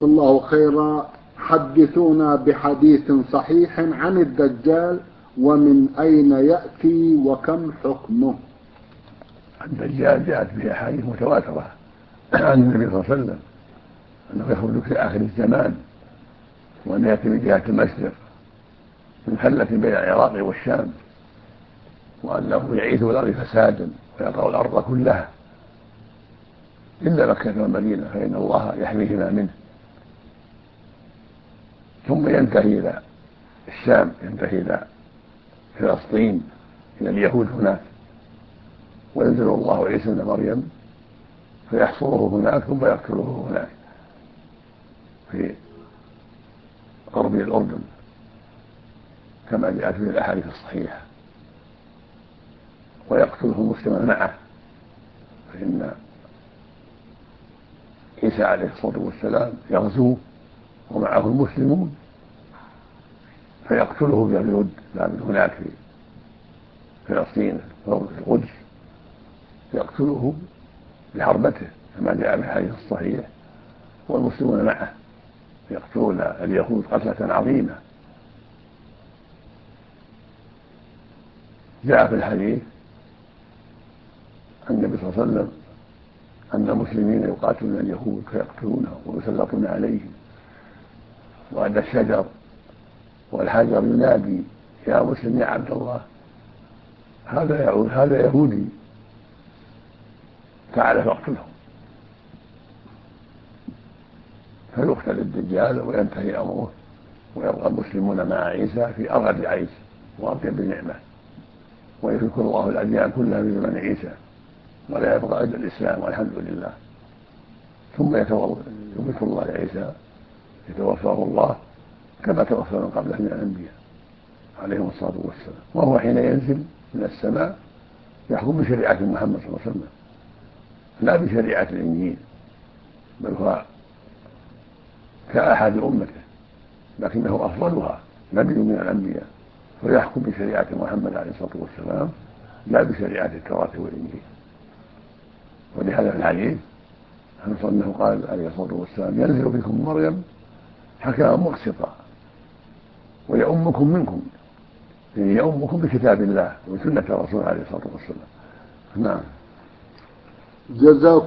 الله خيرا. حدثونا بحديث صحيح عن الدجال، ومن أين يأتي وكم حكمه؟ الدجال جاءت به أحاديث متواترة عن النبي صلى الله عليه وسلم أنه يخرج في آخر الزمان، وأنه يأتي من جهة المشرق من حلة بين العراق والشام، وأنه يعيث الأرض فسادا ويطأ الأرض كلها إلا مكة والمدينة فإن الله يحميهما منه، ثم ينتهي إلى الشام، ينتهي إلى فلسطين إلى اليهود هناك، وينزل الله عيسى ابن مريم فيحصره هناك ثم يقتله هناك في غرب الأردن كما جاءت في الأحاديث الصحيحة، ويقتله المسلمون معه، فإن عيسى عليه الصلاة والسلام يغزوه ومعه المسلمون فيقتله باليهود من هناك في فلسطين أو في القدس، يقتله بحربته كما جاء في الحديث الصحيح، والمسلمون معه يقتلون اليهود قتلة عظيمة. جاء في الحديث عن النبي صلى الله عليه وسلم أن المسلمين يقاتلون اليهود فيقتلونهم ويسلطون عليهم، وأن الشجر والحجر ينادي يا مسلم يا عبد الله، هذا يهودي تعال فاقتله، فيقتل الدجال وينتهي أمره، ويبقى المسلمون مع عيسى في أرغب عيش وأطيب نعمة، ويترك الله الأديان كلها بزمن عيسى ولا يبقى إلا الإسلام والحمد لله. ثم يميت الله عيسى، يتوفاه الله كما توفى من قبله من الأنبياء عليهم الصلاة والسلام، وهو حين ينزل من السماء يحكم بشريعة محمد صلى الله عليه وسلم لا بشريعة الإنجيل، بل هو كأحد أمته لكنه أفضلها نبي من الأنبياء، ويحكم بشريعة محمد عليه الصلاة والسلام لا بشريعة التوراة والإنجيل. ولهذا في الحديث أنه قال عليه الصلاة والسلام ينزل فيكم مريم حكما مقسطا ويؤمكم منكم، يعني يؤمكم بكتاب الله وسنة الرسول عليه الصلاة والسلام. نعم. جزاكم